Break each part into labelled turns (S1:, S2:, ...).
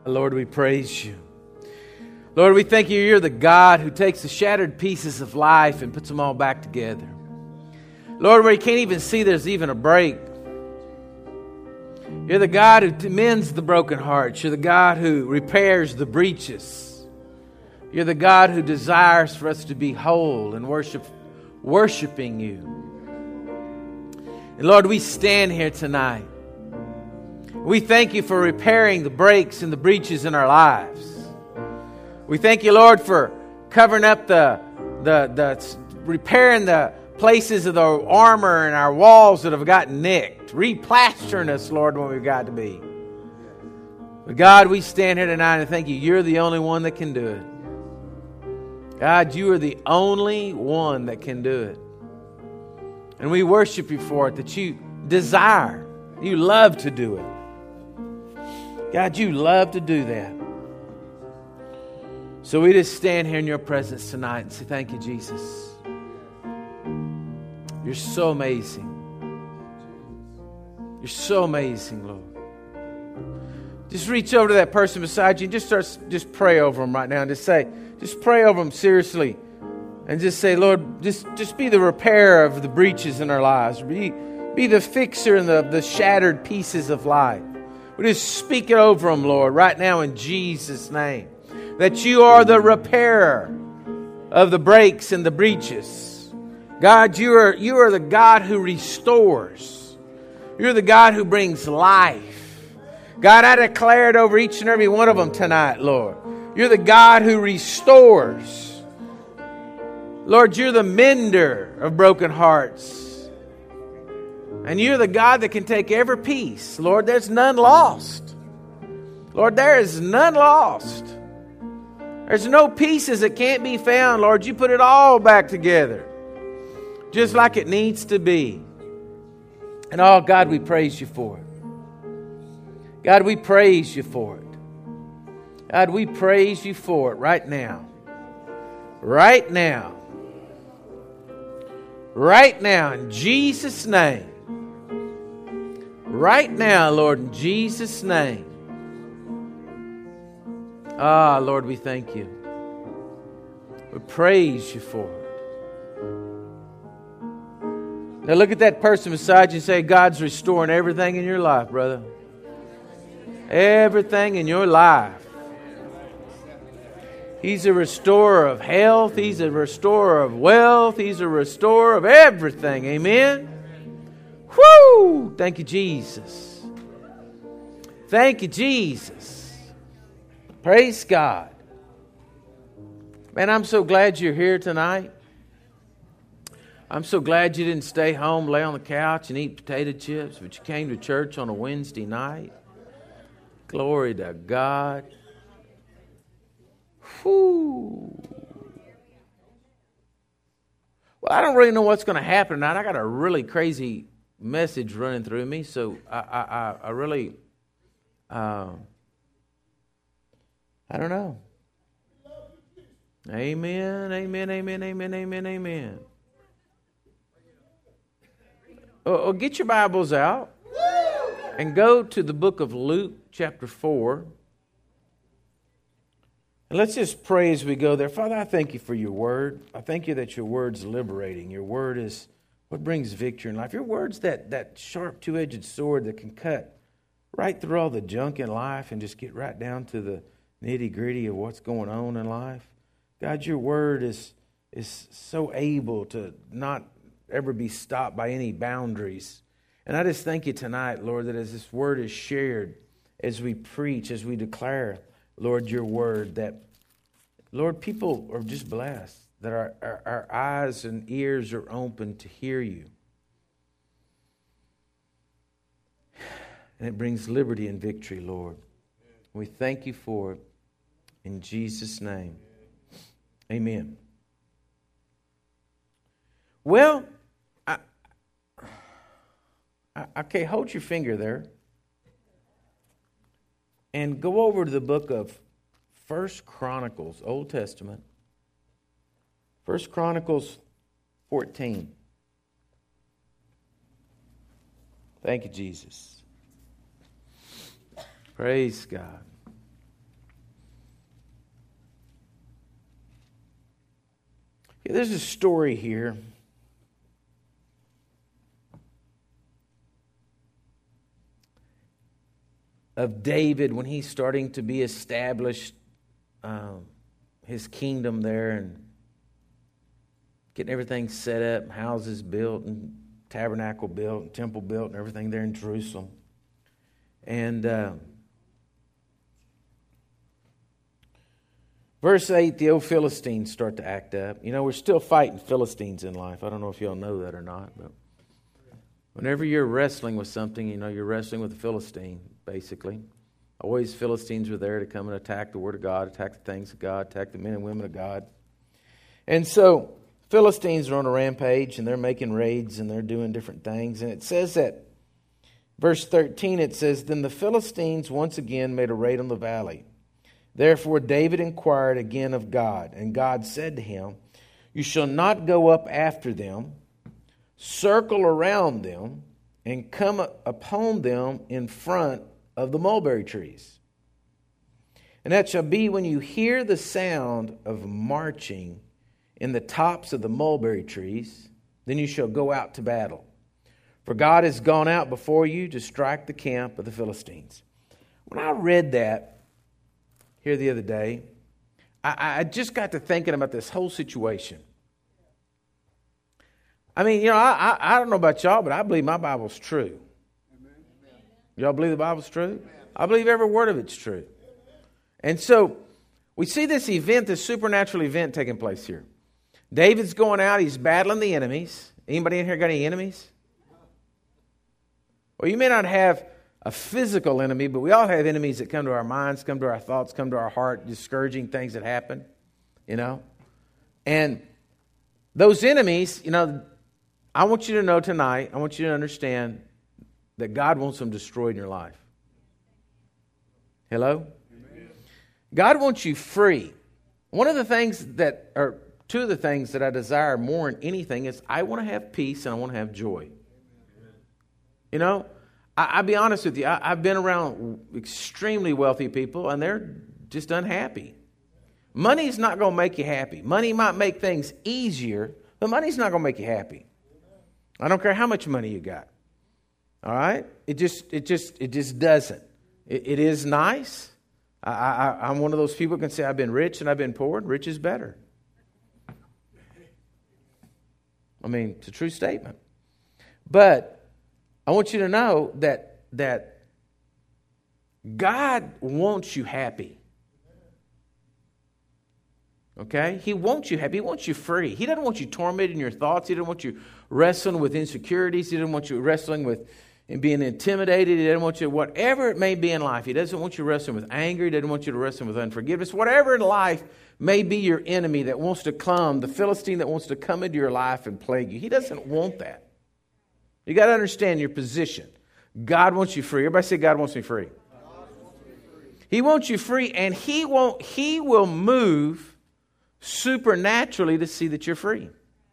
S1: Lord, we praise you. Lord, we thank you. You're the God who takes the shattered pieces of life and puts them all back together. Lord, where you can't even see there's even a break. You're the God who mends the broken hearts. You're the God who repairs the breaches. You're the God who desires for us to be whole and worshiping you. And Lord, we stand here tonight. We thank you for repairing the breaks and the breaches in our lives. We thank you, Lord, for covering up repairing the places of the armor and our walls that have gotten nicked, replastering us, Lord, when we've got to be. But God, we stand here tonight and thank you. You're the only one that can do it. God, you are the only one that can do it. And we worship you for it, that you desire, you love to do it. God, you love to do that. So we just stand here in your presence tonight and say, thank you, Jesus. You're so amazing. You're so amazing, Lord. Just reach over to that person beside you and just pray over them right now. And just pray over them seriously. And just say, Lord, just be the repairer of the breaches in our lives. Be the fixer in the shattered pieces of life. We just speak it over them, Lord, right now in Jesus' name. That you are the repairer of the breaks and the breaches. God, you are the God who restores. You're the God who brings life. God, I declare it over each and every one of them tonight, Lord. You're the God who restores. Lord, you're the mender of broken hearts. And you're the God that can take every piece. Lord, there's none lost. Lord, there is none lost. There's no pieces that can't be found. Lord, you put it all back together. Just like it needs to be. And oh, God, we praise you for it. God, we praise you for it. God, we praise you for it right now. Right now. Right now, in Jesus' name. Right now, Lord, in Jesus' name. Ah, Lord, we thank you. We praise you for it. Now look at that person beside you and say, God's restoring everything in your life, brother. Everything in your life. He's a restorer of health. He's a restorer of wealth. He's a restorer of everything. Amen? Woo! Thank you, Jesus. Thank you, Jesus. Praise God. Man, I'm so glad you're here tonight. I'm so glad you didn't stay home, lay on the couch and eat potato chips, but you came to church on a Wednesday night. Glory to God. Whew. Well, I don't really know what's going to happen tonight. I got a really crazy message running through me, so I really, I don't know. Amen, amen, amen, amen, amen, amen. Oh, get your Bibles out and go to the book of Luke, chapter 4. And let's just pray as we go there. Father, I thank you for your word. I thank you that your word's liberating. Your word is what brings victory in life. Your word's that sharp two-edged sword that can cut right through all the junk in life and just get right down to the nitty-gritty of what's going on in life. God, your word is so able to not ever be stopped by any boundaries. And I just thank you tonight, Lord, that as this word is shared, as we preach, as we declare, Lord, your word, that, Lord, people are just blessed, that our eyes and ears are open to hear you. And it brings liberty and victory, Lord. We thank you for it. In Jesus' name, amen. Well, okay, hold your finger there. And go over to the book of 1 Chronicles, Old Testament. 1 Chronicles 14. Thank you, Jesus. Praise God. There's a story here. Of David when he's starting to be established, his kingdom there, and getting everything set up, houses built, and tabernacle built, and temple built, and everything there in Jerusalem. And verse 8, the old Philistines start to act up. You know, we're still fighting Philistines in life. I don't know if y'all know that or not, but whenever you're wrestling with something, you know, you're wrestling with a Philistine, basically. Always Philistines were there to come and attack the Word of God, attack the things of God, attack the men and women of God. And so Philistines are on a rampage, and they're making raids, and they're doing different things. And it says that, verse 13, it says, Then the Philistines once again made a raid on the valley. Therefore David inquired again of God, and God said to him, You shall not go up after them, circle around them, and come upon them in front of the mulberry trees. And that shall be when you hear the sound of marching in the tops of the mulberry trees, then you shall go out to battle. For God has gone out before you to strike the camp of the Philistines. When I read that here the other day, I just got to thinking about this whole situation. I mean, you know, I don't know about y'all, but I believe my Bible's true. Y'all believe the Bible's true? I believe every word of it's true. And so we see this event, this supernatural event taking place here. David's going out, he's battling the enemies. Anybody in here got any enemies? Well, you may not have a physical enemy, but we all have enemies that come to our minds, come to our thoughts, come to our heart, discouraging things that happen, you know. And those enemies, you know, I want you to know tonight, I want you to understand that God wants them destroyed in your life. Hello? Amen. God wants you free. One of the things that, or two of the things that I desire more than anything is I want to have peace and I want to have joy. Amen. You know, I'll be honest with you. I've been around extremely wealthy people and they're just unhappy. Money's not going to make you happy. Money might make things easier, but money's not going to make you happy. I don't care how much money you got. All right? It just doesn't. It is nice. I'm one of those people who can say I've been rich and I've been poor, and rich is better. I mean, it's a true statement. But I want you to know that God wants you happy. Okay? He wants you happy. He wants you free. He doesn't want you tormented in your thoughts. He doesn't want you wrestling with insecurities. He doesn't want you wrestling with and being intimidated. He doesn't want you, whatever it may be in life. He doesn't want you wrestling with anger. He doesn't want you to wrestle with unforgiveness. Whatever in life may be your enemy that wants to come, the Philistine that wants to come into your life and plague you. He doesn't want that. You got to understand your position. God wants you free. Everybody say, God wants me free. He wants you free, and He will move supernaturally to see that you're free.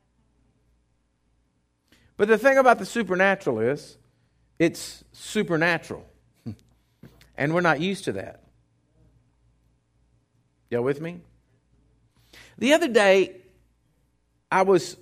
S1: But the thing about the supernatural is, it's supernatural. And we're not used to that. Y'all with me? The other day, I was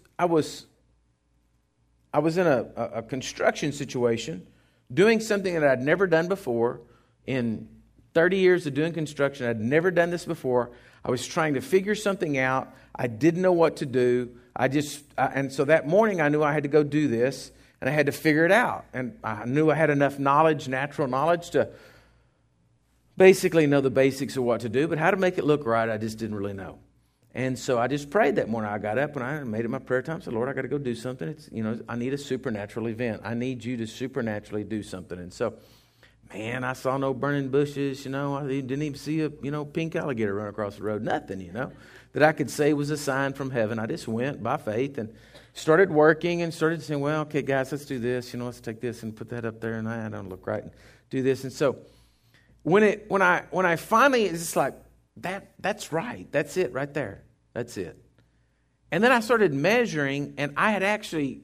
S1: in a construction situation, doing something that I'd never done before. In 30 years of doing construction, I'd never done this before. I was trying to figure something out. I didn't know what to do. And so that morning I knew I had to go do this, and I had to figure it out. And I knew I had enough knowledge, natural knowledge, to basically know the basics of what to do, but how to make it look right, I just didn't really know. And so I just prayed that morning. I got up and I made it my prayer time. I said, Lord, I got to go do something. I need a supernatural event. I need you to supernaturally do something. And so, man, I saw no burning bushes. I didn't even see a pink alligator run across the road. Nothing, that I could say was a sign from heaven. I just went by faith and started working and started saying, well, okay, guys, let's do this. Let's take this and put that up there, and I don't look right, and do this. And so when I finally, it's just like, that's right. That's it right there. That's it. And then I started measuring, and I'd actually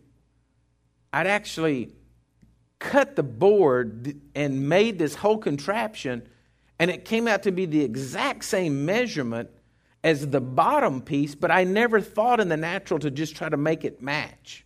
S1: cut the board and made this whole contraption, and it came out to be the exact same measurement as the bottom piece, but I never thought in the natural to just try to make it match.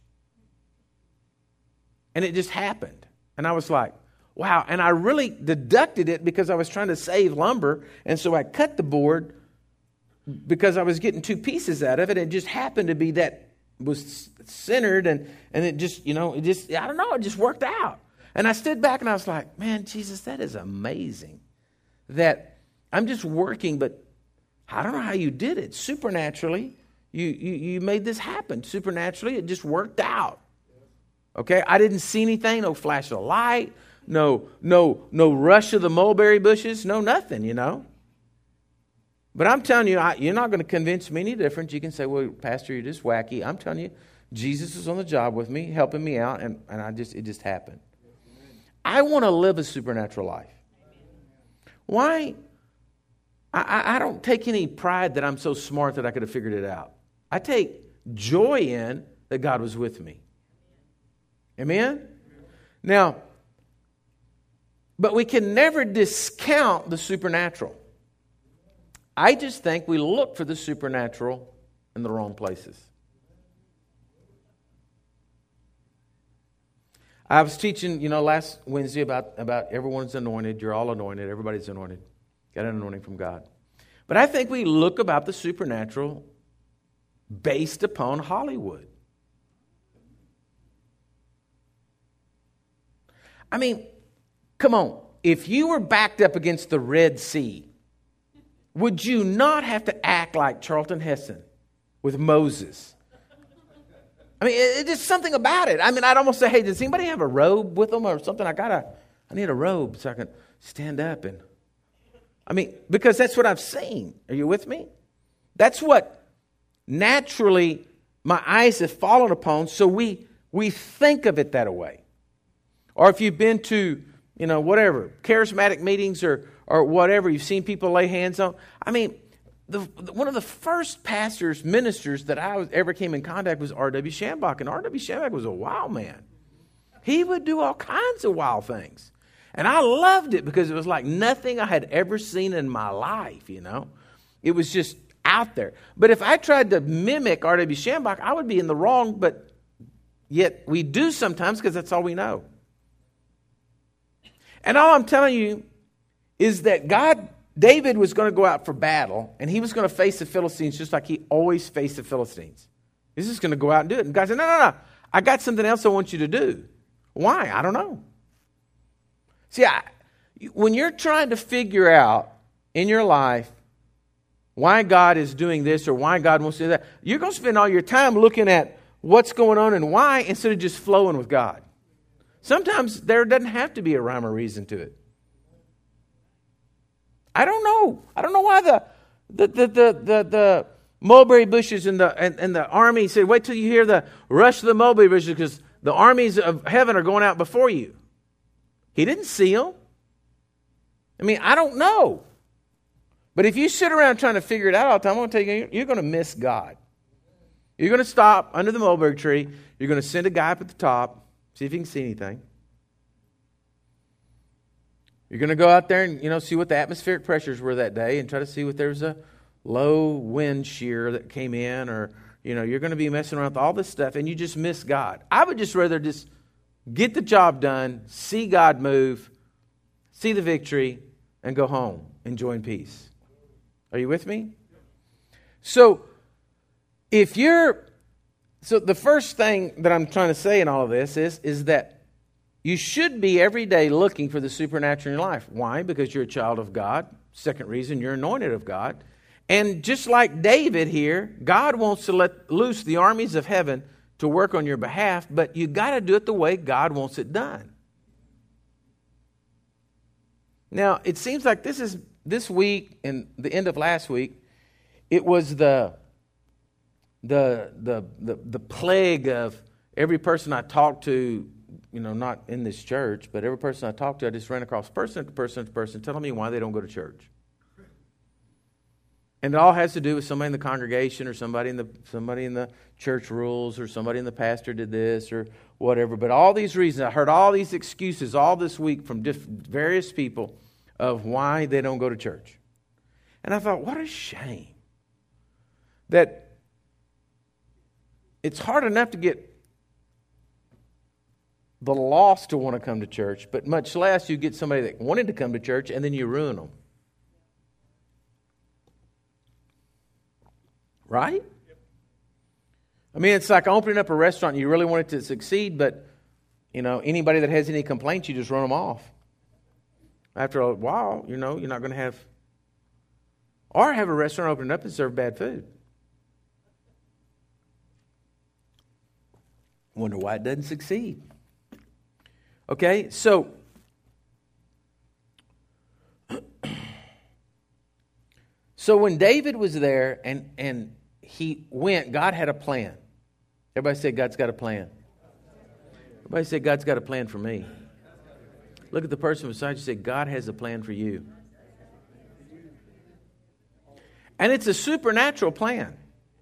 S1: And it just happened. And I was like, wow. And I really deducted it because I was trying to save lumber. And so I cut the board because I was getting 2 pieces out of it. It just happened to be that was centered, and it just, I don't know, it just worked out. And I stood back and I was like, man, Jesus, that is amazing. That I'm just working, but I don't know how you did it. Supernaturally, you made this happen. Supernaturally, it just worked out. Okay, I didn't see anything, no flash of light, no rush of the mulberry bushes, no nothing, But I'm telling you, you're not going to convince me any different. You can say, well, Pastor, you're just wacky. I'm telling you, Jesus was on the job with me, helping me out, and it just happened. I want to live a supernatural life. Why? I don't take any pride that I'm so smart that I could have figured it out. I take joy in that God was with me. Amen? Now, but we can never discount the supernatural. I just think we look for the supernatural in the wrong places. I was teaching, last Wednesday about everyone's anointed. You're all anointed. Everybody's anointed. Got an anointing from God. But I think we look about the supernatural based upon Hollywood. I mean, come on. If you were backed up against the Red Sea, would you not have to act like Charlton Heston with Moses? I mean, it's just something about it. I mean, I'd almost say, hey, does anybody have a robe with them or something? I need a robe so I can stand up. Because that's what I've seen. Are you with me? That's what naturally my eyes have fallen upon. So we think of it that way. Or if you've been to, whatever, charismatic meetings or whatever, you've seen people lay hands on. I mean, one of the first ministers that I ever came in contact was R.W. Shambach. And R.W. Shambach was a wild man. He would do all kinds of wild things. And I loved it because it was like nothing I had ever seen in my life, It was just out there. But if I tried to mimic R.W. Shambach, I would be in the wrong, but yet we do sometimes because that's all we know. And all I'm telling you is that David was going to go out for battle, and he was going to face the Philistines just like he always faced the Philistines. He's just going to go out and do it. And God said, no. I got something else I want you to do. Why? I don't know. See, when you're trying to figure out in your life why God is doing this or why God wants to do that, you're going to spend all your time looking at what's going on and why instead of just flowing with God. Sometimes there doesn't have to be a rhyme or reason to it. I don't know. I don't know why the mulberry bushes and the army said, wait till you hear the rush of the mulberry bushes because the armies of heaven are going out before you. He didn't see them. I don't know. But if you sit around trying to figure it out all the time, I'm going to tell you, you're going to miss God. You're going to stop under the mulberry tree. You're going to send a guy up at the top, see if he can see anything. You're going to go out there and, see what the atmospheric pressures were that day and try to see if there's a low wind shear that came in or, you're going to be messing around with all this stuff and you just miss God. I would just rather just get the job done, see God move, see the victory, and go home, enjoy in peace. Are you with me? So the first thing that I'm trying to say in all of this is that you should be every day looking for the supernatural in your life. Why? Because you're a child of God. Second reason, you're anointed of God. And just like David here, God wants to let loose the armies of heaven to work on your behalf, but you got to do it the way God wants it done. Now, it seems like this week and the end of last week, it was the plague of every person I talked to, not in this church, but every person I talked to, I just ran across person to person telling me why they don't go to church. And it all has to do with somebody in the congregation or somebody in the church rules or somebody in the pastor did this or whatever. But all these reasons, I heard all these excuses all this week from various people of why they don't go to church. And I thought, what a shame. that it's hard enough to get the lost to want to come to church, but much less you get somebody that wanted to come to church and then you ruin them. Right? I mean, it's like opening up a restaurant and you really want it to succeed, but, anybody that has any complaints, you just run them off. After a while, you're not going to have... Or have a restaurant open up and serve bad food. Wonder why it doesn't succeed. Okay, so when David was there and he went, God had a plan. Everybody say God's got a plan. Everybody say God's got a plan for me. Look at the person beside you, say God has a plan for you. And it's a supernatural plan.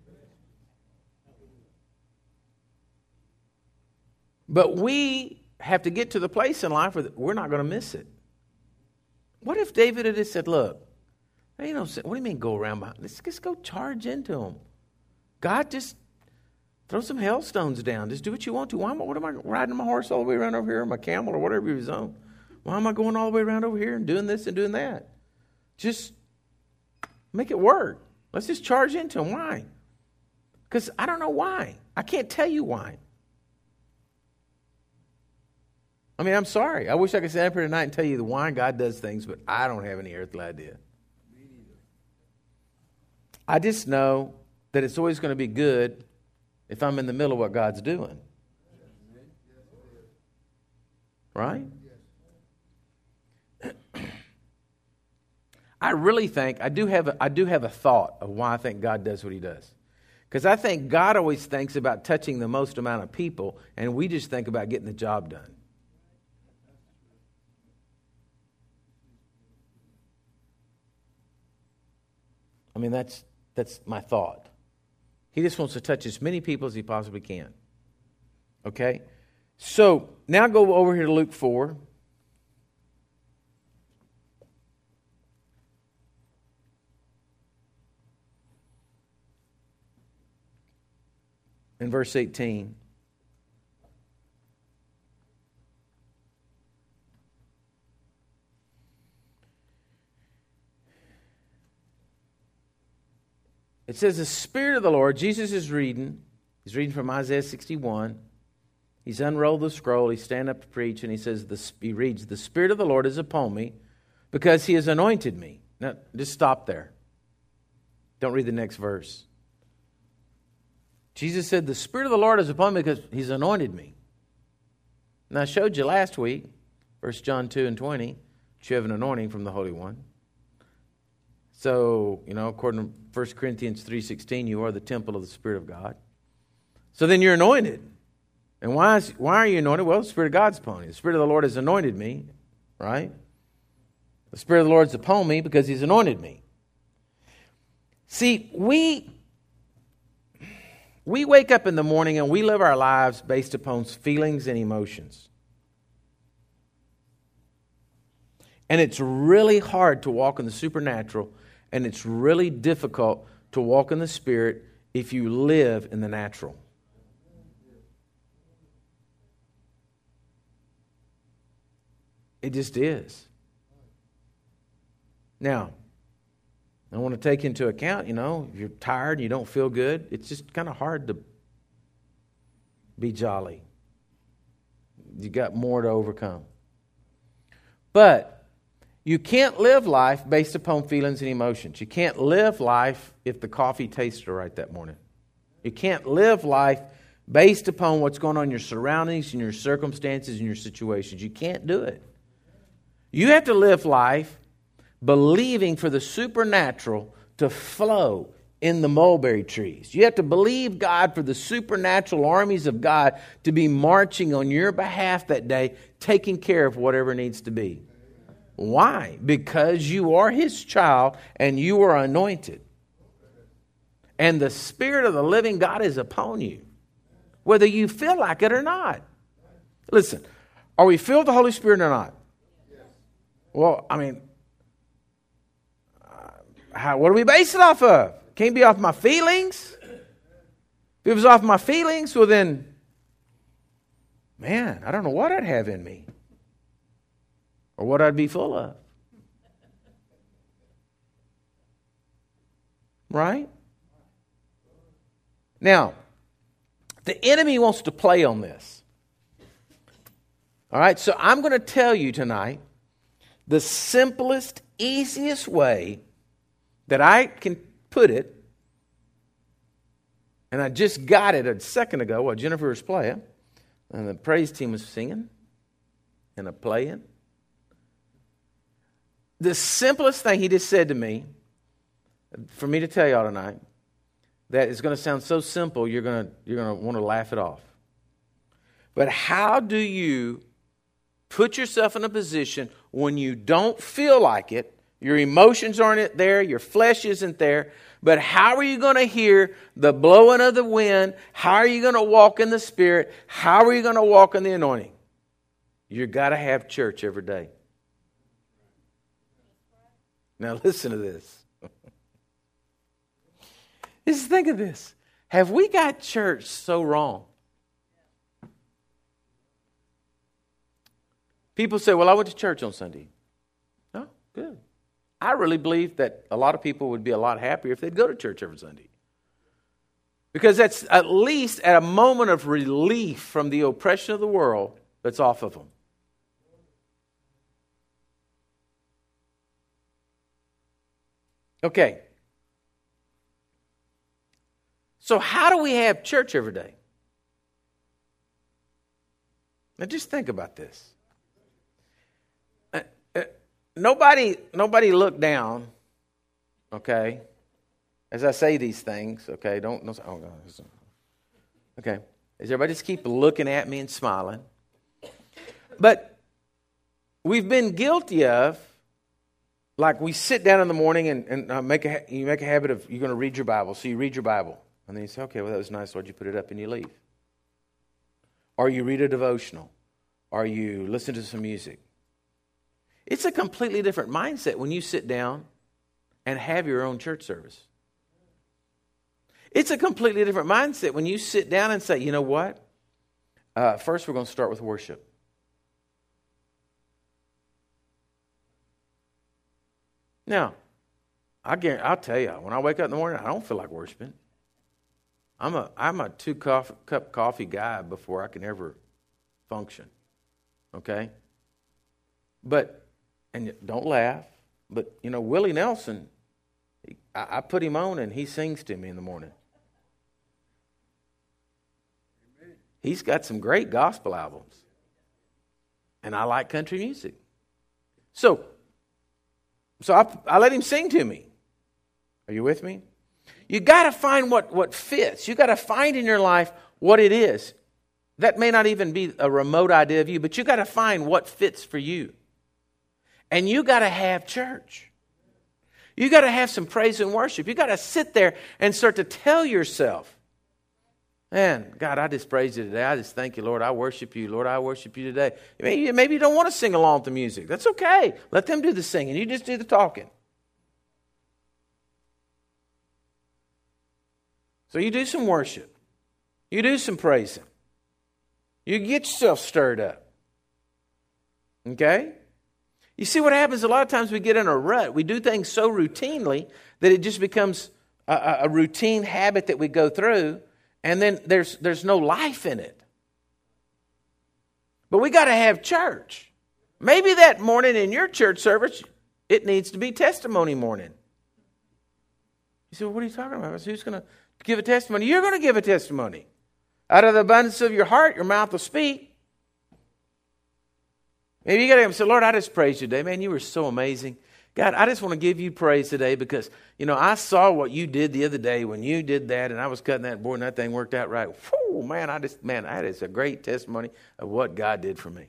S1: But we have to get to the place in life where we're not going to miss it. What if David had just said, look, what do you mean go around behind? Let's just go charge into him. God, just throw some hailstones down. Just do what you want to. What am I riding my horse all the way around over here, or my camel, or whatever he was on? Why am I going all the way around over here and doing this and doing that? Just make it work. Let's just charge into him. Why? Because I don't know why. I can't tell you why. I mean, I'm sorry. I wish I could stand up here tonight and tell you why God does things, but I don't have any earthly idea. I just know that it's always going to be good if I'm in the middle of what God's doing. Right? I really think, I do have a thought of why I think God does what he does. Because I think God always thinks about touching the most amount of people, and we just think about getting the job done. I mean, that's my thought. He just wants to touch as many people as he possibly can. Okay? So, now go over here to Luke 4. In verse 18. It says, the Spirit of the Lord, Jesus is reading. He's reading from Isaiah 61. He's unrolled the scroll. He's standing up to preach, and he reads, the Spirit of the Lord is upon me because he has anointed me. Now, just stop there. Don't read the next verse. Jesus said, the Spirit of the Lord is upon me because he's anointed me. And I showed you last week, 1 John 2 and 20, that you have an anointing from the Holy One. So, according to 1 Corinthians 3:16, you are the temple of the Spirit of God. So then you're anointed. And why are you anointed? Well, the Spirit of God's upon you. The Spirit of the Lord has anointed me, right? The Spirit of the Lord is upon me because he's anointed me. See, we wake up in the morning and we live our lives based upon feelings and emotions. And it's really hard to walk in the supernatural, and it's really difficult to walk in the Spirit if you live in the natural. It just is. Now, I want to take into account, if you're tired and you don't feel good, it's just kind of hard to be jolly. You got more to overcome. But you can't live life based upon feelings and emotions. You can't live life if the coffee tasted right that morning. You can't live life based upon what's going on in your surroundings and your circumstances and your situations. You can't do it. You have to live life believing for the supernatural to flow in the mulberry trees. You have to believe God for the supernatural armies of God to be marching on your behalf that day, taking care of whatever needs to be. Why? Because you are his child and you are anointed. And the Spirit of the living God is upon you, whether you feel like it or not. Listen, are we filled with the Holy Spirit or not? Well, I mean, what do we base it off of? Can't be off my feelings. If it was off my feelings, well then, man, I don't know what I'd have in me. Or what I'd be full of. Right? Now, the enemy wants to play on this. All right, so I'm going to tell you tonight the simplest, easiest way that I can put it, and I just got it a second ago while Jennifer was playing, and the praise team was singing and playing. The simplest thing he just said to me, for me to tell y'all tonight, that is going to sound so simple, you're going to want to laugh it off. But how do you put yourself in a position when you don't feel like it, your emotions aren't there, your flesh isn't there, but how are you going to hear the blowing of the wind? How are you going to walk in the Spirit? How are you going to walk in the anointing? You've got to have church every day. Now listen to this. Just think of this. Have we got church so wrong? People say, well, I went to church on Sunday. Oh, good. I really believe that a lot of people would be a lot happier if they'd go to church every Sunday. Because that's at least at a moment of relief from the oppression of the world that's off of them. Okay. So how do we have church every day? Now just think about this. Nobody look down, okay, as I say these things, okay? Don't oh God. Okay. As everybody just keep looking at me and smiling. But we've been guilty of, like we sit down in the morning and you make a habit of you're going to read your Bible. So you read your Bible. And then you say, okay, well, that was nice, Lord. You put it up and you leave. Or you read a devotional. Or you listen to some music. It's a completely different mindset when you sit down and have your own church service. It's a completely different mindset when you sit down and say, you know what? First, we're going to start with worship. Now, I'll tell you, when I wake up in the morning, I don't feel like worshiping. I'm a 2-cup coffee guy before I can ever function. Okay? But, and don't laugh, but, you know, Willie Nelson, I put him on and he sings to me in the morning. He's got some great gospel albums. And I like country music. So I let him sing to me. Are you with me? You got to find what fits. You got to find in your life what it is. That may not even be a remote idea of you, but you got to find what fits for you. And you got to have church. You got to have some praise and worship. You got to sit there and start to tell yourself, man, God, I just praise you today. I just thank you, Lord. I worship you. Lord, I worship you today. Maybe you don't want to sing along with the music. That's okay. Let them do the singing. You just do the talking. So you do some worship. You do some praising. You get yourself stirred up. Okay? You see what happens? A lot of times we get in a rut. We do things so routinely that it just becomes a routine habit that we go through, and then there's no life in it. But we got to have church. Maybe that morning in your church service, it needs to be testimony morning. You say, well, what are you talking about? Who's going to give a testimony? You're going to give a testimony. Out of the abundance of your heart, your mouth will speak. Maybe you got to say, Lord, I just praise you today. Man, you were so amazing. God, I just want to give you praise today because, you know, I saw what you did the other day when you did that and I was cutting that board and that thing worked out right. Whew, man, that is a great testimony of what God did for me.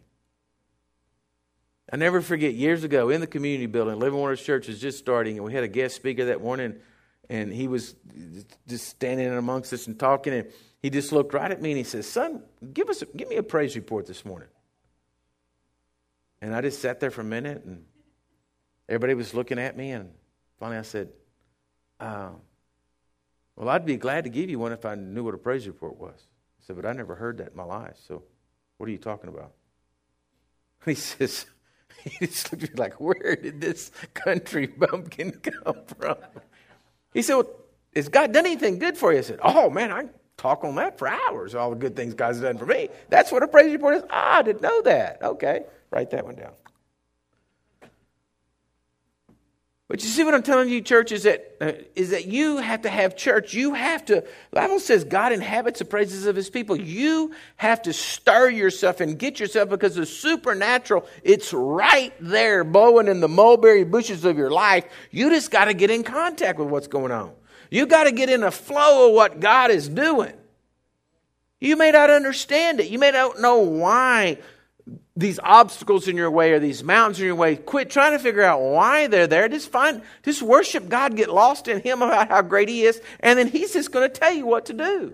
S1: I never forget, years ago in the community building, Living Waters Church was just starting, and we had a guest speaker that morning, and he was just standing in amongst us and talking, and he just looked right at me and he says, son, give me a praise report this morning. And I just sat there for a minute, and everybody was looking at me, and finally I said, Well, I'd be glad to give you one if I knew what a praise report was. I said, but I never heard that in my life, so what are you talking about? He says, he just looked at me like, where did this country bumpkin come from? He said, well, has God done anything good for you? I said, oh, man, I can talk on that for hours, all the good things God's done for me. That's what a praise report is. I didn't know that. Okay, write that one down. But you see what I'm telling you, church, is that you have to have church. You have to, the Bible says God inhabits the praises of his people. You have to stir yourself and get yourself, because the supernatural, it's right there blowing in the mulberry bushes of your life. You just got to get in contact with what's going on. You got to get in a flow of what God is doing. You may not understand it. You may not know why these obstacles in your way or these mountains in your way. Quit trying to figure out why they're there. Just worship God, get lost in him about how great he is, and then he's just going to tell you what to do.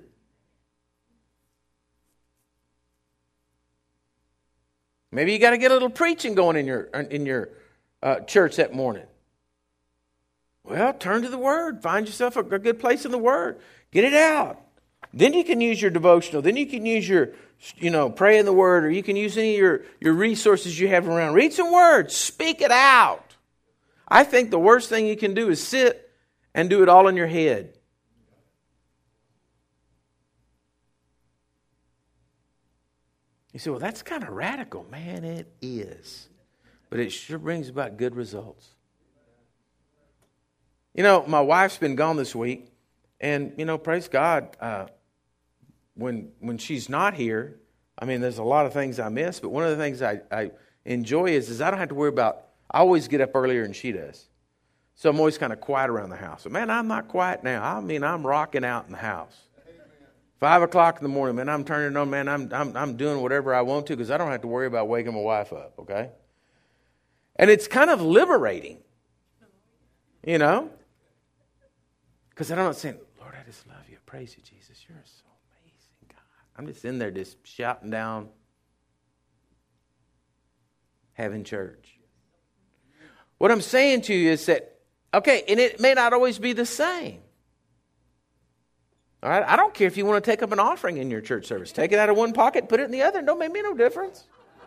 S1: Maybe you got to get a little preaching going in your church that morning. Well, turn to the Word. Find yourself a good place in the Word. Get it out. Then you can use your devotional. Then you can use your, pray in the Word, or you can use any of your resources you have around. Read some words. Speak it out. I think the worst thing you can do is sit and do it all in your head. You say, well, that's kind of radical. Man, it is. But it sure brings about good results. My wife's been gone this week. And, praise God, when she's not here, there's a lot of things I miss. But one of the things I enjoy is I don't have to worry about, I always get up earlier than she does. So I'm always kind of quiet around the house. But, man, I'm not quiet now. I'm rocking out in the house. 5 o'clock in the morning, man, I'm turning on, man, I'm doing whatever I want to, because I don't have to worry about waking my wife up, okay? And it's kind of liberating, because I'm not saying, Lord, I just love you. Praise you, Jesus. You're so amazing, God. I'm just in there just shouting down, having church. What I'm saying to you is that, okay, and it may not always be the same. All right? I don't care if you want to take up an offering in your church service. Take it out of one pocket, put it in the other. Don't make me no difference.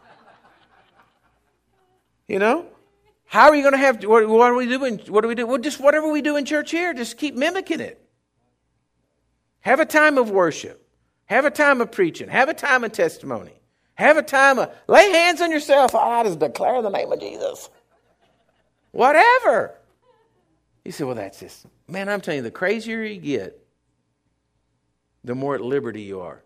S1: How are you going to have, what are we doing? What do we do? Well, just whatever we do in church here, just keep mimicking it. Have a time of worship. Have a time of preaching. Have a time of testimony. Have a time of, lay hands on yourself. I just declare the name of Jesus. Whatever. You say, well, that's just, man, I'm telling you, the crazier you get, the more at liberty you are.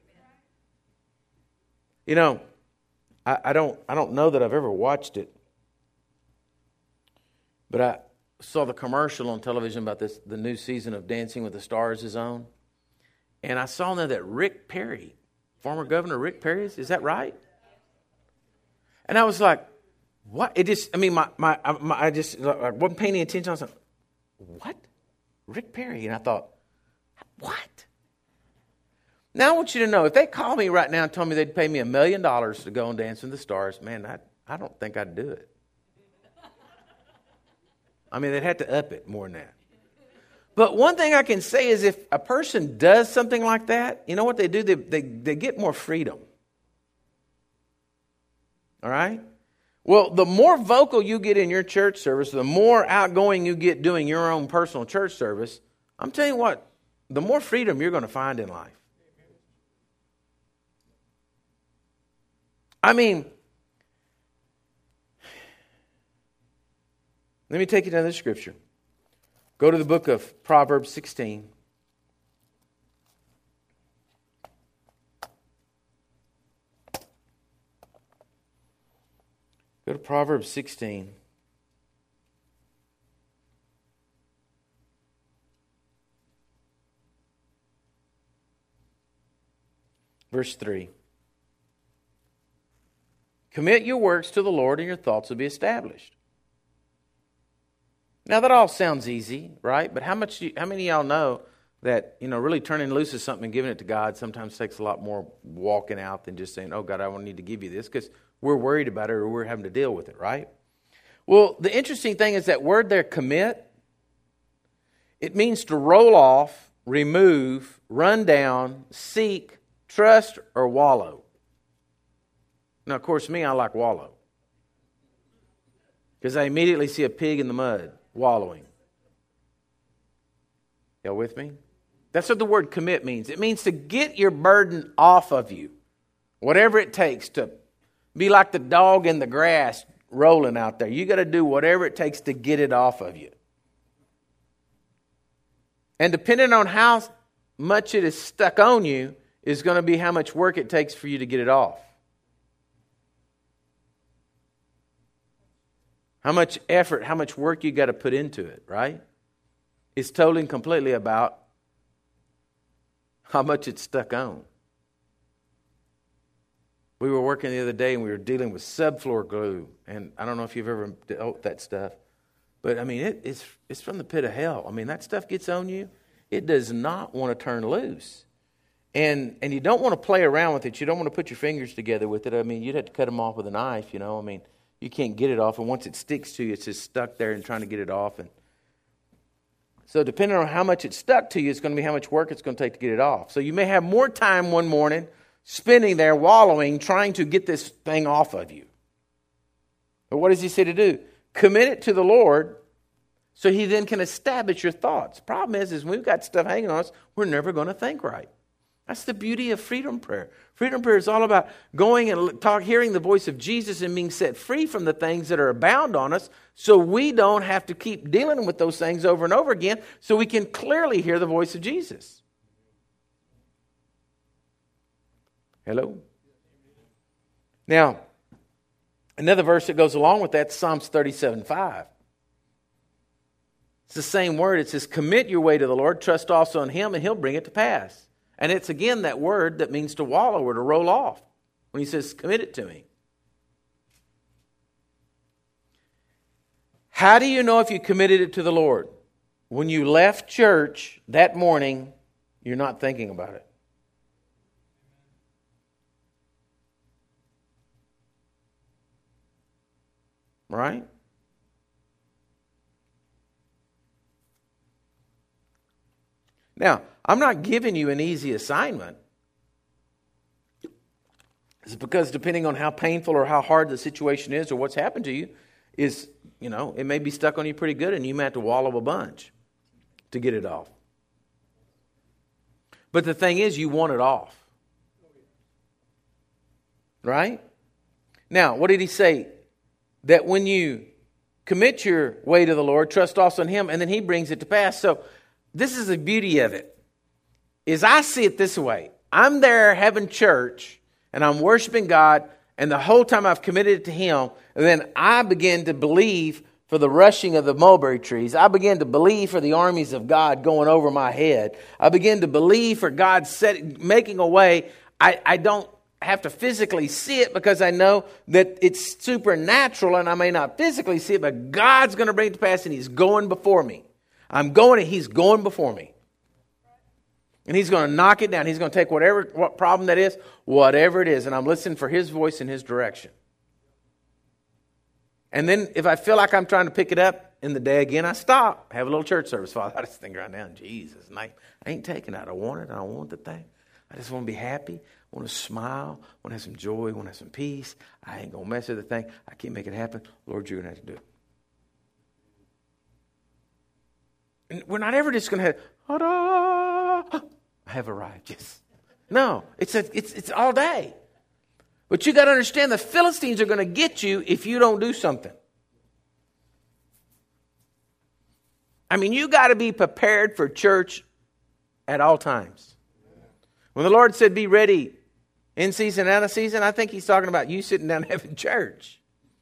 S1: I don't know that I've ever watched it, but I saw the commercial on television about the new season of Dancing with the Stars is on. And I saw now that Rick Perry, former Governor Rick Perry, is that right? And I was like, what? It just, I just wasn't paying any attention. I was like, what? Rick Perry? And I thought, what? Now I want you to know, if they call me right now and told me they'd pay me $1 million to go and Dance with the Stars, man, I don't think I'd do it. They'd have to up it more than that. But one thing I can say is, if a person does something like that, you know what they do? They get more freedom. All right? Well, the more vocal you get in your church service, the more outgoing you get doing your own personal church service, I'm telling you what, the more freedom you're going to find in life. Let me take you to another scripture. Go to the book of Proverbs 16. Go to Proverbs 16. Verse 3. Commit your works to the Lord, and your thoughts will be established. Now that all sounds easy, right? But how many of y'all know that, really turning loose of something and giving it to God sometimes takes a lot more walking out than just saying, oh God, I don't need to give you this, because we're worried about it or we're having to deal with it, right? Well, the interesting thing is that word there, commit, it means to roll off remove, run down, seek, trust, or wallow. Now, of course, I like wallow. Because I immediately see a pig in the mud wallowing. Y'all with me? That's what the word commit means. It means to get your burden off of you. Whatever it takes to be like the dog in the grass rolling out there. You got to do whatever it takes to get it off of you. And depending on how much it is stuck on you is going to be how much work it takes for you to get it off. How much effort, how much work you got to put into it, right? It's totally and completely about how much it's stuck on. We were working the other day and we were dealing with subfloor glue. And I don't know if you've ever dealt with that stuff. But I mean, it's from the pit of hell. I mean, that stuff gets on you. It does not want to turn loose. And you don't want to play around with it. You don't want to put your fingers together with it. I mean, you'd have to cut them off with a knife, you know. I mean, you can't get it off. And once it sticks to you, it's just stuck there and trying to get it off. And so depending on how much it's stuck to you, it's going to be how much work it's going to take to get it off. So you may have more time one morning spending there wallowing, trying to get this thing off of you. But what does he say to do? Commit it to the Lord so he then can establish your thoughts. Problem is when we've got stuff hanging on us, we're never going to think right. That's the beauty of freedom prayer. Freedom prayer is all about going and hearing the voice of Jesus and being set free from the things that are bound on us so we don't have to keep dealing with those things over and over again so we can clearly hear the voice of Jesus. Hello? Now, another verse that goes along with that is Psalms 37:5. It's the same word. It says, commit your way to the Lord, trust also in him, and he'll bring it to pass. And it's again that word that means to wallow or to roll off when he says, commit it to me. How do you know if you committed it to the Lord? When you left church that morning, you're not thinking about it. Right? Now, I'm not giving you an easy assignment. It's because depending on how painful or how hard the situation is or what's happened to you, it may be stuck on you pretty good and you may have to wallow a bunch to get it off. But the thing is, you want it off. Right? Now, what did he say? That when you commit your way to the Lord, trust also in him, and then he brings it to pass. So this is the beauty of it, is I see it this way. I'm there having church, and I'm worshiping God, and the whole time I've committed it to him, and then I begin to believe for the rushing of the mulberry trees. I begin to believe for the armies of God going over my head. I begin to believe for God making a way. I don't have to physically see it because I know that it's supernatural and I may not physically see it, but God's going to bring it to pass and he's going before me. I'm going and he's going before me. And he's going to knock it down. He's going to take what problem that is, whatever it is, and I'm listening for his voice and his direction. And then if I feel like I'm trying to pick it up in the day again, I stop. Have a little church service. Father, I just think right now, Jesus, I ain't taking it. I want it. I want the thing. I just want to be happy. I want to smile. I want to have some joy. I want to have some peace. I ain't going to mess with the thing. I can't make it happen. Lord, you're going to have to do it. And we're not ever just going to have, I have arrived. Yes. No, it's all day. But you got to understand the Philistines are going to get you if you don't do something. I mean, you got to be prepared for church at all times. When the Lord said, be ready in season and out of season, I think he's talking about you sitting down having church.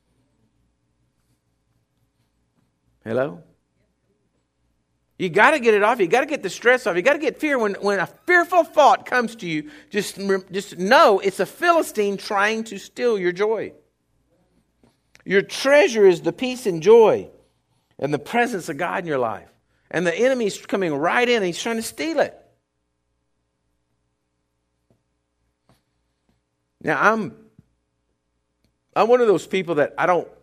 S1: Hello? You got to get it off. You got to get the stress off. You got to get fear. When a fearful thought comes to you, just know it's a Philistine trying to steal your joy. Your treasure is the peace and joy and the presence of God in your life. And the enemy's coming right in and he's trying to steal it. Now, I'm one of those people that I don't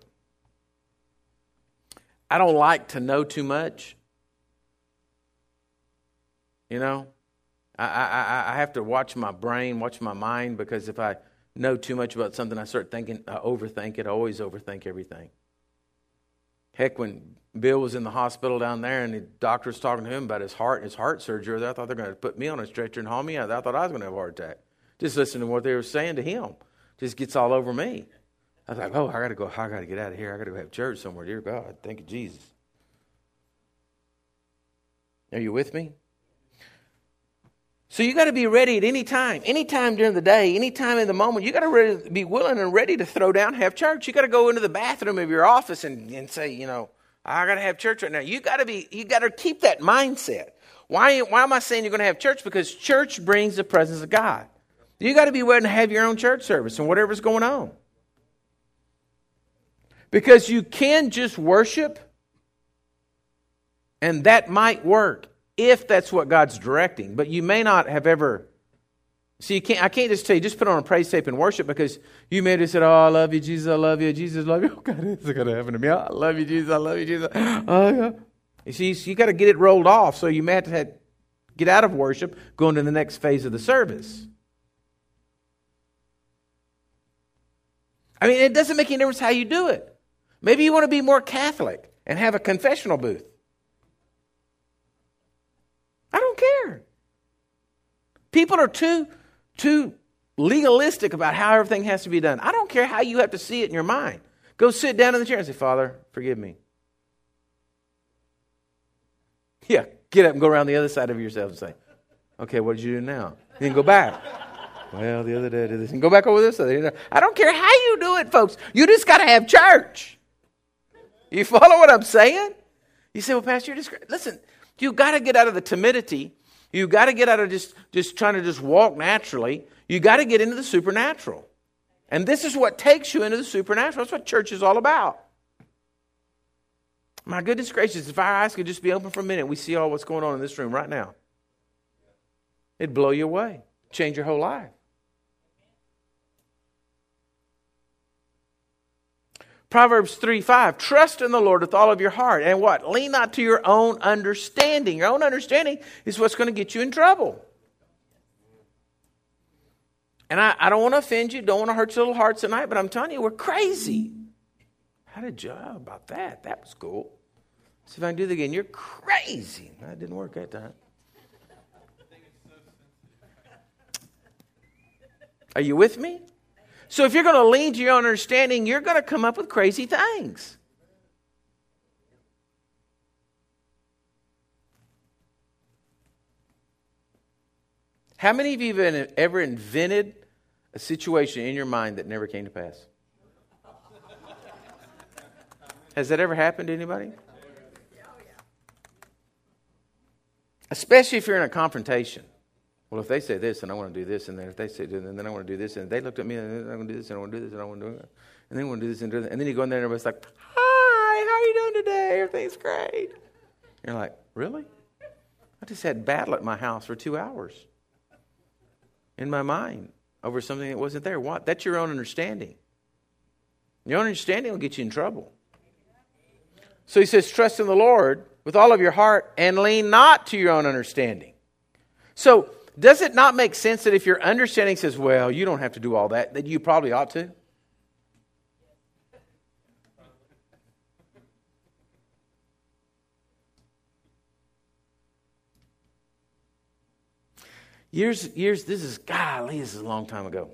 S1: like to know too much. You know, I have to watch my brain, watch my mind, because if I know too much about something, I start thinking, I overthink it. I always overthink everything. Heck, when Bill was in the hospital down there and the doctor was talking to him about his heart surgery, I thought they were going to put me on a stretcher and haul me out. I thought I was going to have a heart attack. Just listening to what they were saying to him just gets all over me. I was like, oh, I got to get out of here. I got to go have church somewhere. Dear God, thank you, Jesus. Are you with me? So you got to be ready at any time during the day, any time in the moment. You got to be willing and ready to throw down, have church. You got to go into the bathroom of your office and say, you know, I got to have church right now. You got to keep that mindset. Why am I saying you're going to have church? Because church brings the presence of God. You got to be willing to have your own church service and whatever's going on. Because you can just worship, and that might work if that's what God's directing. But you may not have ever. See, I can't just tell you, just put on a praise tape and worship, because you may have said, oh, I love you, Jesus, I love you, Jesus, I love you. Oh, God, it's going to happen to me. I love you, Jesus, I love you, Jesus. Oh, yeah. You see, you got to get it rolled off, so you may have to get out of worship, go into the next phase of the service. I mean, it doesn't make any difference how you do it. Maybe you want to be more Catholic and have a confessional booth. I don't care. People are too legalistic about how everything has to be done. I don't care how you have to see it in your mind. Go sit down in the chair and say, Father, forgive me. Yeah, get up and go around the other side of yourself and say, okay, what did you do now? Then go back. Well, the other day I did this. And go back over this. I don't care how you do it, folks. You just got to have church. You follow what I'm saying? You say, well, Pastor, listen, you got to get out of the timidity. You got to get out of just trying to just walk naturally. You got to get into the supernatural. And this is what takes you into the supernatural. That's what church is all about. My goodness gracious, if our eyes could just be open for a minute, we see all what's going on in this room right now. It'd blow you away. Change your whole life. Proverbs 3:5, trust in the Lord with all of your heart. And what? Lean not to your own understanding. Your own understanding is what's going to get you in trouble. And I don't want to offend you, don't want to hurt your little hearts tonight, but I'm telling you, we're crazy. How did you know about that? That was cool. See if I can do that again. You're crazy. That didn't work that time. Are you with me? So if you're going to lean to your own understanding, you're going to come up with crazy things. How many of you have ever invented a situation in your mind that never came to pass? Has that ever happened to anybody? Especially if you're in a confrontation. Well, if they say this, and I want to do this, and then if they say this, and then I want to do this, and they looked at me, and I want to do this, and I want to do this, and I want to do it, and then I want to do this, and do that. And then you go in there, and everybody's like, hi, how are you doing today? Everything's great. You're like, really? I just had battle at my house for 2 hours in my mind over something that wasn't there. What? That's your own understanding. Your own understanding will get you in trouble. So he says, trust in the Lord with all of your heart and lean not to your own understanding. So, does it not make sense that if your understanding says, well, you don't have to do all that, that you probably ought to? Years, this is a long time ago.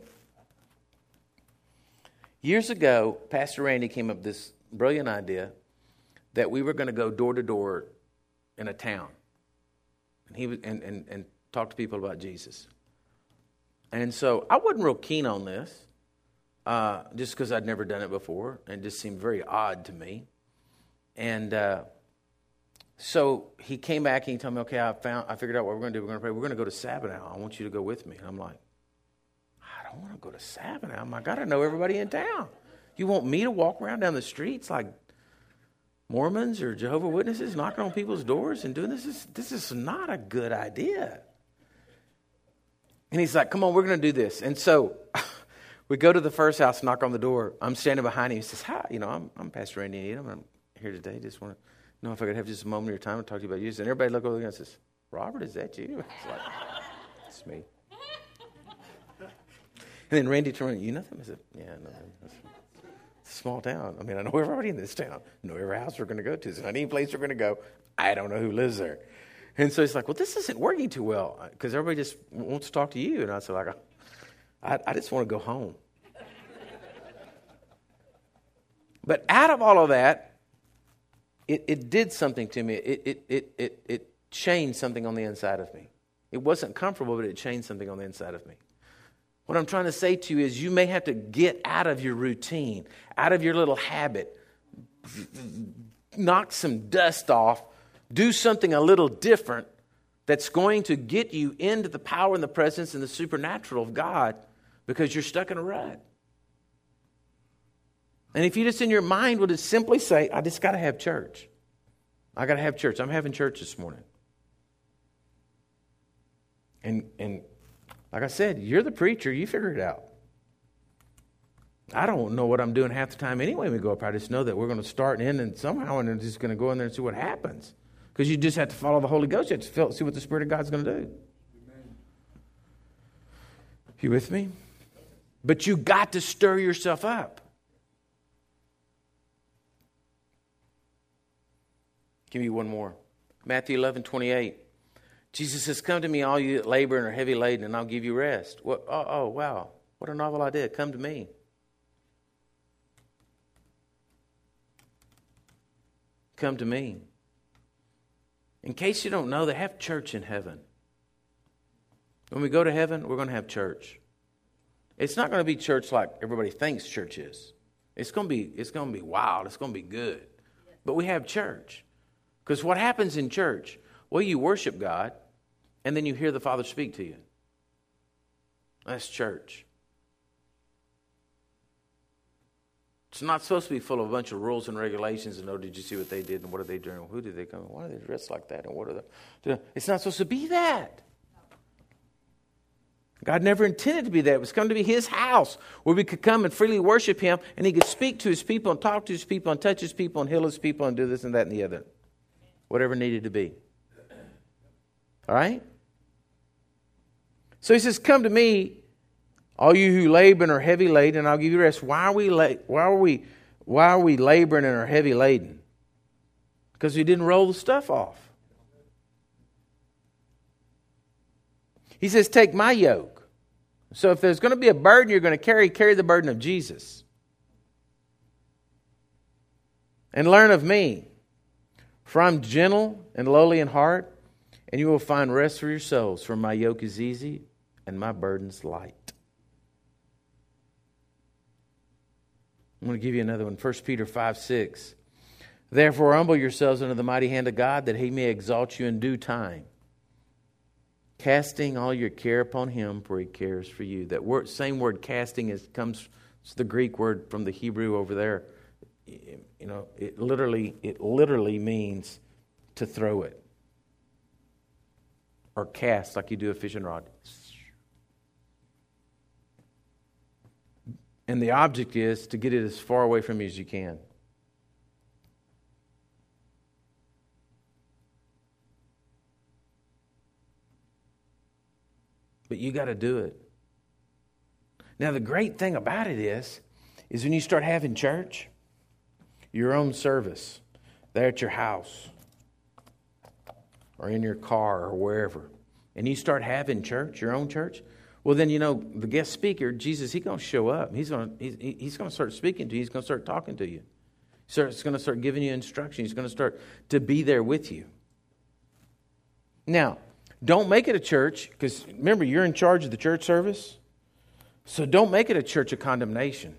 S1: Years ago, Pastor Randy came up with this brilliant idea that we were going to go door to door in a town. And he was, and talk to people about Jesus. And so I wasn't real keen on this, just because I'd never done it before, and it just seemed very odd to me. And so he came back and he told me, okay, I figured out what we're going to do. We're going to pray. We're going to go to Sabinal. I want you to go with me. And I'm like, I don't want to go to Sabinal. I got to know everybody in town. You want me to walk around down the streets like Mormons or Jehovah's Witnesses knocking on people's doors and doing this? This is not a good idea. And he's like, come on, we're going to do this. And so we go to the first house, knock on the door. I'm standing behind him. He says, hi, I'm Pastor Randy Needham. I'm here today. Just want to know if I could have just a moment of your time to talk to you about Jesus. And everybody look over and says, Robert, is that you? It's like, it's me. And then Randy turned around, you know them? I said, yeah, no. It's a small town. I mean, I know everybody in this town. I know every house we're going to go to. It's not any place we're going to go. I don't know who lives there. And so it's like, well, this isn't working too well because everybody just wants to talk to you. And I said, like, I just want to go home. But out of all of that, it did something to me. It changed something on the inside of me. It wasn't comfortable, but it changed something on the inside of me. What I'm trying to say to you is you may have to get out of your routine, out of your little habit, knock some dust off, do something a little different that's going to get you into the power and the presence and the supernatural of God because you're stuck in a rut. And if you just in your mind would just simply say, I just got to have church. I got to have church. I'm having church this morning. And like I said, you're the preacher. You figure it out. I don't know what I'm doing half the time anyway when we go up. I just know that we're going to start and end and somehow and I'm just going to go in there and see what happens. Because you just have to follow the Holy Ghost. You have to see what the Spirit of God's going to do. Amen. You with me? But you got to stir yourself up. Give me one more. Matthew 11:28. Jesus says, come to me, all you that labor and are heavy laden, and I'll give you rest. Oh, wow. What a novel idea. Come to me. Come to me. In case you don't know, they have church in heaven. When we go to heaven, we're going to have church. It's not going to be church like everybody thinks church is. It's going to be wild. It's going to be good. But we have church. Because what happens in church? Well, you worship God, and then you hear the Father speak to you. That's church. It's not supposed to be full of a bunch of rules and regulations and, oh, did you see what they did and what are they doing? Who did they come? Why are they dressed like that? And what are they doing? It's not supposed to be that. God never intended to be that. It was come to be His house where we could come and freely worship Him and He could speak to His people and talk to His people and touch His people and heal His people and do this and that and the other. Whatever needed to be. All right? So He says, come to me, all you who labor and are heavy laden, and I'll give you rest. Why are we laboring and are heavy laden? Because we didn't roll the stuff off. He says, take my yoke. So if there's going to be a burden you're going to carry the burden of Jesus. And learn of me. For I'm gentle and lowly in heart, and you will find rest for your souls. For my yoke is easy and my burden's light. I'm going to give you another one. 1 Peter 5:6. Therefore humble yourselves under the mighty hand of God, that He may exalt you in due time. Casting all your care upon Him, for He cares for you. That word, same word casting comes, it's the Greek word from the Hebrew over there. You know, it literally means to throw it. Or cast like you do a fishing rod. And the object is to get it as far away from you as you can. But you got to do it. Now the great thing about it is when you start having church, your own service, there at your house, or in your car, or wherever, and you start having church, your own church, well then, you know, the guest speaker, Jesus, He's going to show up. He's going to start speaking to you. He's going to start talking to you. He's going to start giving you instruction. He's going to start to be there with you. Now, don't make it a church, because remember, you're in charge of the church service. So don't make it a church of condemnation.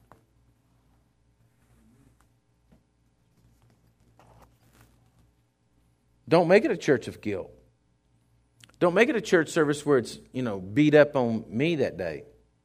S1: Don't make it a church of guilt. Don't make it a church service where it's, you know, beat up on me that day.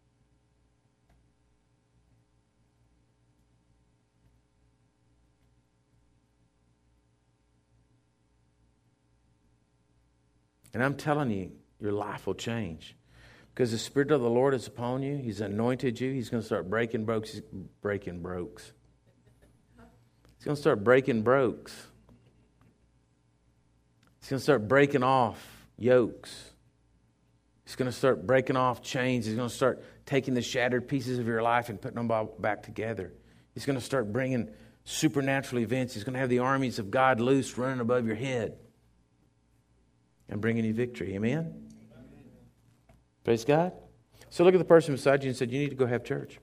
S1: And I'm telling you, your life will change. Because the Spirit of the Lord is upon you. He's anointed you. He's going to start breaking brokes. He's going to start breaking brokes. He's going to start breaking off yokes. He's going to start breaking off chains. He's going to start taking the shattered pieces of your life and putting them all back together. He's going to start bringing supernatural events. He's going to have the armies of God loose running above your head and bringing you victory. Amen? Praise God. So look at the person beside you and said, you need to go have church.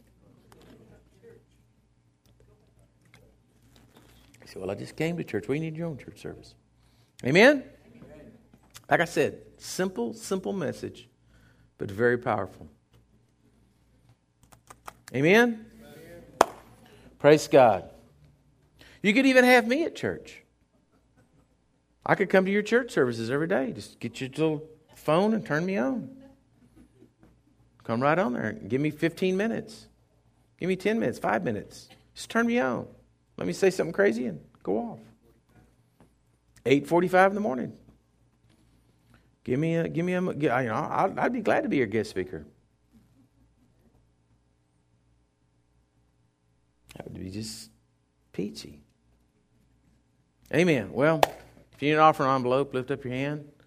S1: He said, well, I just came to church. Well, you need your own church service. Amen? Like I said, simple message, but very powerful. Amen? Praise God. You could even have me at church. I could come to your church services every day. Just get your little phone and turn me on. Come right on there. Give me 15 minutes. Give me 10 minutes, 5 minutes. Just turn me on. Let me say something crazy and go off. 8:45 in the morning. I'd be glad to be your guest speaker. That would be just peachy. Amen. Well, if you need an offering envelope, lift up your hand.